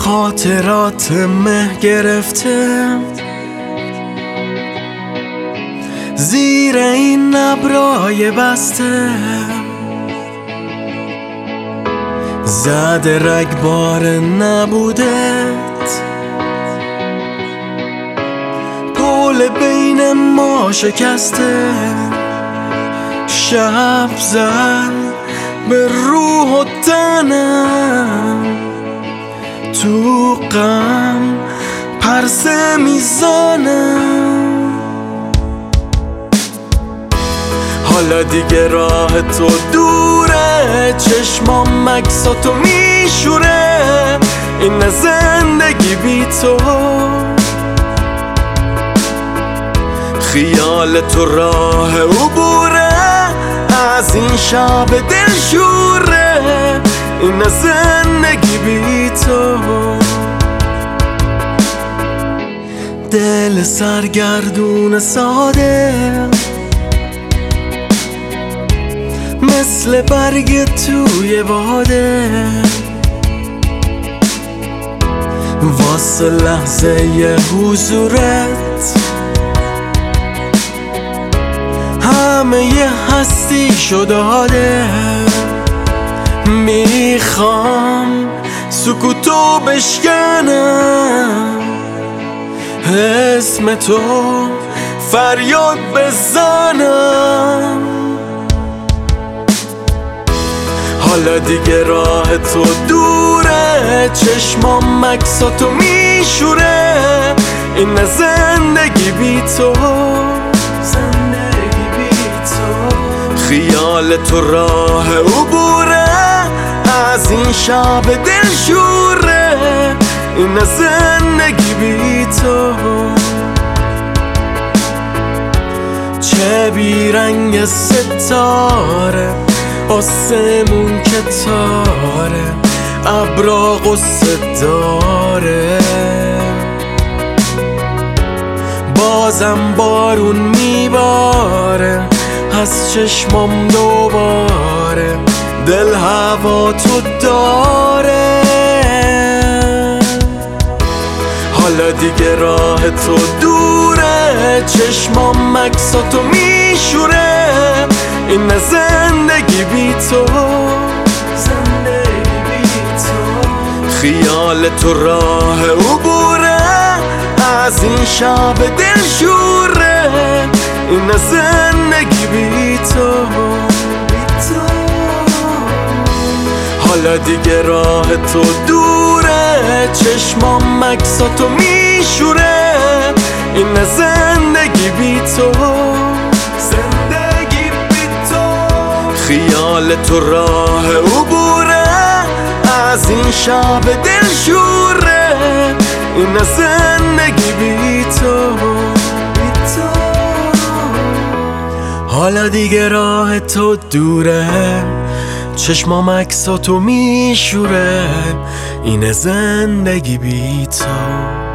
خاطرات مه گرفته زیر این ابرای بسته، زده رگبار نبودت، پول بین ما شکسته، شب زد به روح و تنم، تو غم پرسه میزنم. حالا دیگه راه تو دوره، چشمام عکساتو میشوره، این نه زندگی بی تو. خیال تو راه عبوره از این شب دلشوره، این نه زندگی بی تو. دل سرگردون ساده مثل برگ توی باده، واسه لحظه ی حضورت همه ی هستیشو داده. میخوام سکوتو بشکنم، اسم تو فریاد بزنم. حالا دیگه راه تو دوره، چشمام عکساتو میشوره، این نه زندگی بی تو. خیال تو راه عبوره از این شب دلشوره، این نه زندگی بی تو. چه بیرنگ ستاره آسمون که تاره، ابرا غصه داره، بازم بارون میباره از چشمام دوباره، دل هوا تو داره. حالا دیگه راه تو دوره، چشمام عکساتو میشوره، این نه زندگی بی تو. خیال تو راه عبوره از این شب دلشوره، این نه زندگی بی تو. حالا دیگه راه تو دوره، چشمام عکساتو میشوره، این نه زندگی بی تو. خیال تو راه عبوره از این شب دلشوره، این نه زندگی بی تو. حالا دیگه راه تو دوره، چشمام عکساتو میشوره، این زندگی بی تو.